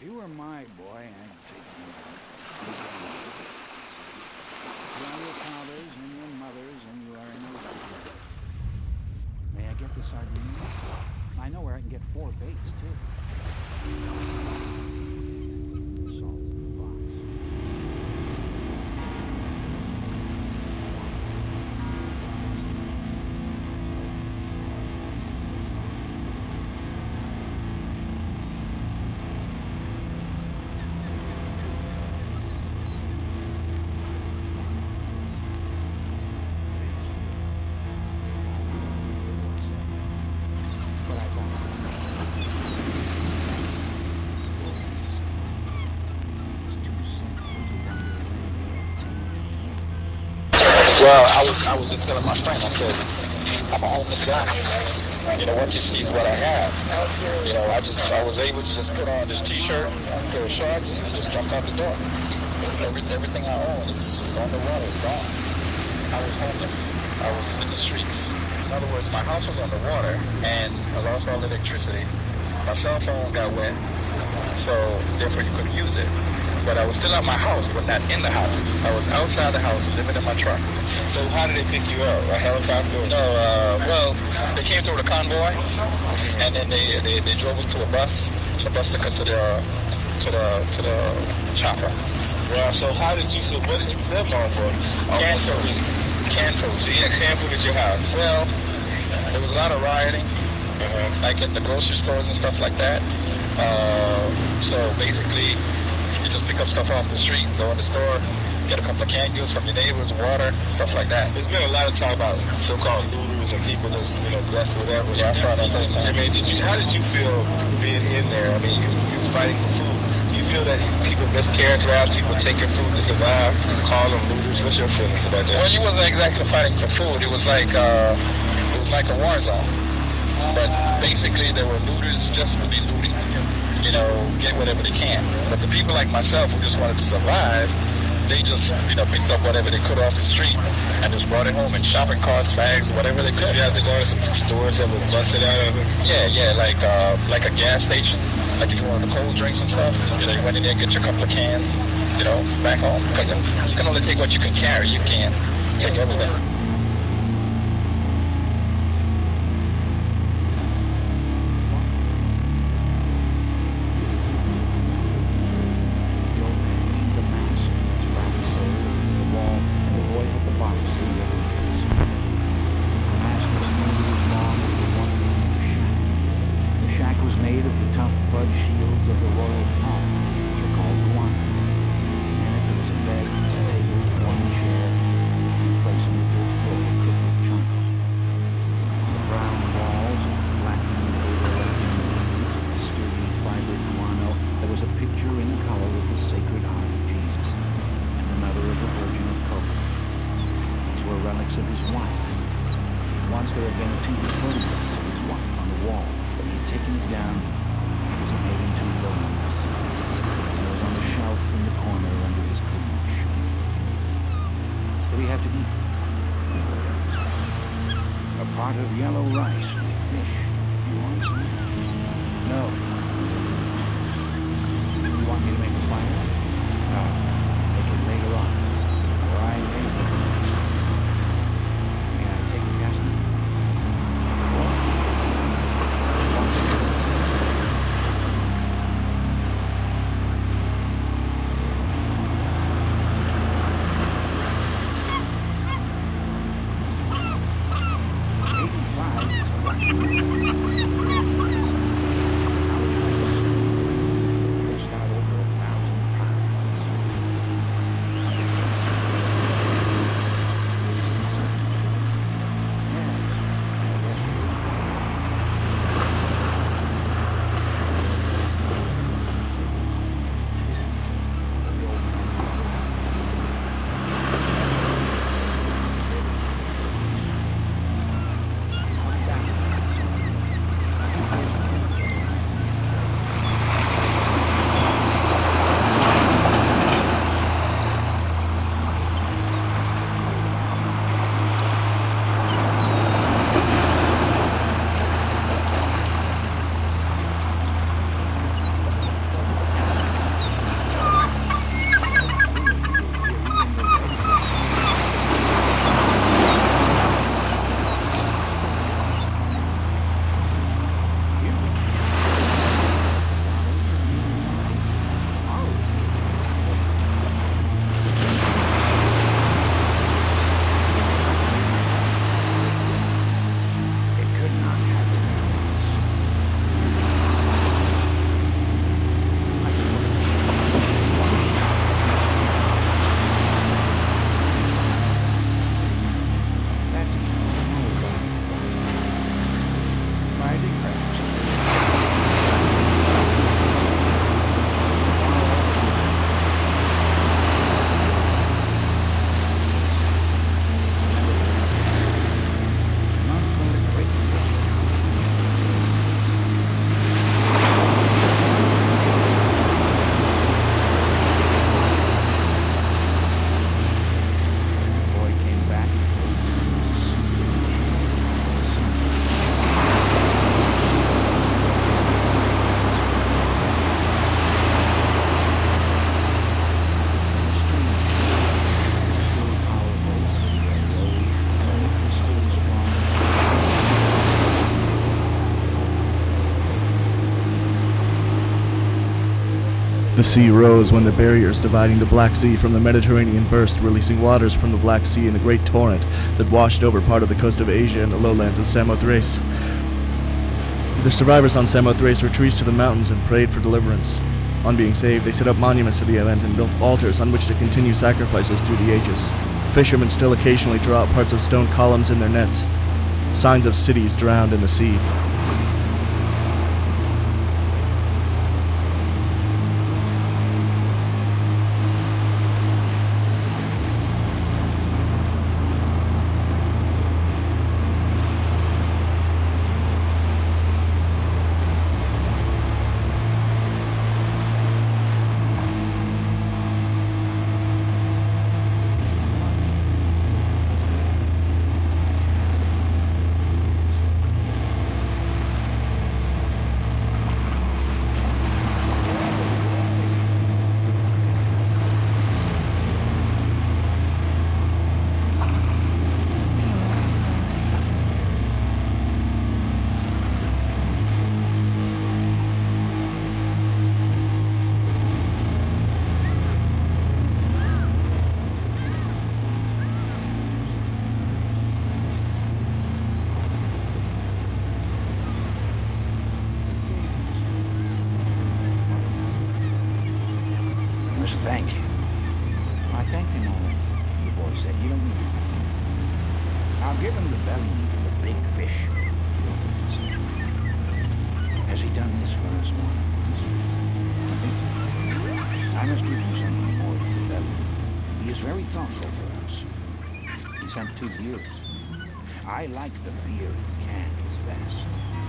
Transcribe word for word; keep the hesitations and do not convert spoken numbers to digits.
you were my boy, I'd take you out. You are your father's and your mother's, and you are in a restaurant. May I get the sardines? I know where I can get four baits, too. Salt in the box. But I found it's too simple to wonder if anybody had ten. Well, I was I was just telling my friend, I said, I'm a homeless guy. You know, what you see is what I have. You know, I just I was able to just put on this t-shirt, pair of shorts, and just jumped out the door. Every, everything I own is, is on the water, it's gone. I was homeless. I was in the streets. In other words, my house was on the water, and I lost all the electricity. My cell phone got wet, so therefore you couldn't use it. But I was still at my house, but not in the house. I was outside the house, living in my truck. So how did they pick you up? A helicopter? No, uh, well, they came through the convoy, and then they, they, they drove us to a bus. The bus took us to the to the to the chopper. Well, so how did you? So what did you live on for? Canto, Canto. So you had canned food at your house? Well, there was a lot of rioting, Uh-huh. like at the grocery stores and stuff like that. Uh, so basically, you just pick up stuff off the street, go in the store, get a couple of canned goods from your neighbors, water, stuff like that. There's been a lot of talk about so-called looters and people that's, you know, that's whatever. Yeah, I saw that thing. I mean, did you? How did you feel being in there? I mean, you, you was fighting for food. Do you feel that people mischaracterize people taking food to survive, call them looters? What's your feelings about Well, that? you wasn't exactly fighting for food. It was like uh, it was like a war zone. But basically, there were looters just to be looting. You know, get whatever they can. But the people like myself who just wanted to survive, they just, you know, picked up whatever they could off the street and just brought it home in shopping carts, bags, whatever they could. You had to go to some stores that were busted out of it. Yeah, yeah, like uh, like a gas station. Like if you wanted the cold drinks and stuff, you know, you went in there, get your couple of cans, you know, back home. Because you can only take what you can carry. You can't take everything. The old man leaned the mast and its ragged sail against the wall, and the boy put the box in the other case. The mast was nearly as long as the one in the shack. The shack was made of the tough bud shields of the royal palm, which are called guano. In it there was a bed, a table, one chair, and a place on the dirt floor cooked with chunky. On the brown walls, flattened overlapping beams of the sturdy fibered guano, there was a picture in color of the Sacred Heart of Jesus, and another of the Virgin of Coca. These were relics of his wife. Once there had been two photographs of his wife on the wall, but he had taken it down because it made him too lonely. And it was on the shelf in the corner under his cleavage. What do you have to eat? A pot of yellow rice with fish. You want some? No. You want me to make a fire? No. Make it later on. Or I make it. May I take a Casper? What? Want some? Eighty-five. The sea rose when the barriers dividing the Black Sea from the Mediterranean burst, releasing waters from the Black Sea in a great torrent that washed over part of the coast of Asia and the lowlands of Samothrace. The survivors on Samothrace retreated to the mountains and prayed for deliverance. On being saved, they set up monuments to the event and built altars on which to continue sacrifices through the ages. Fishermen still occasionally draw out parts of stone columns in their nets, signs of cities drowned in the sea. must thank him. I thanked him already, the boy said. You don't need to thank him. I'll give him the belly of the big fish. Has he done this for us once? I think so. I must give him something more than the belly. He is very thoughtful for us. He's had two beers. I like the beer in cans best.